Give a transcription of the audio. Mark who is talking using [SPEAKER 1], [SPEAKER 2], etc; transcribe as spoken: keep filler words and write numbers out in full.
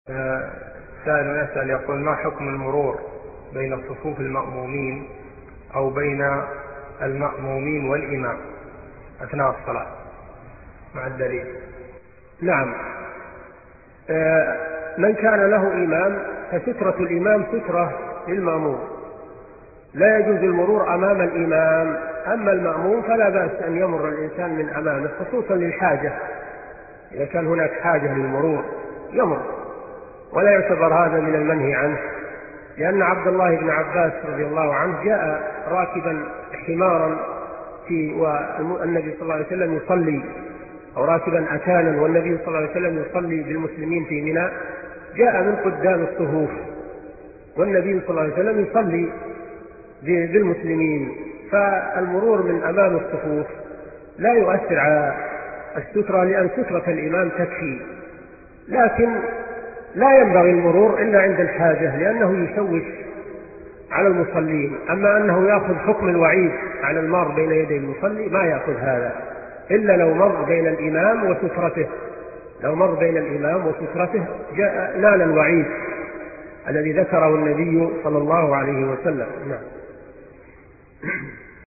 [SPEAKER 1] سائل يسأل يقول: ما حكم المرور بين صفوف المأمومين أو بين المأمومين والإمام أثناء الصلاة مع الدليل؟
[SPEAKER 2] نعم، من كان له إمام فسترة الإمام سترة للمأموم، لا يجوز المرور أمام الإمام. أما المأموم فلا بأس أن يمر الإنسان من أمامه، خصوصا للحاجة، إذا كان هناك حاجة للمرور يمر، ولا يعتبر هذا من المنهي عنه، لأن عبد الله بن عباس رضي الله عنه جاء راكبا حمارا في والنبي صلى الله عليه وسلم يصلي، أو راكبا أتانا والنبي صلى الله عليه وسلم يصلي بالمسلمين في منى، جاء من قدام الصفوف والنبي صلى الله عليه وسلم يصلي بالمسلمين، فالمرور من أمام الصفوف لا يؤثر على السترة، لأن سترة الإمام تكفي، لكن لا ينبغي المرور إلا عند الحاجة لأنه يشوش على المصلين. أما أنه يأخذ حكم الوعيد على المار بين يدي المصلي ما يأخذ هذا، إلا لو مر بين الإمام وسترته، لو مر بين الإمام وسترته جاء نال الوعيد الذي ذكره النبي صلى الله عليه وسلم. نعم.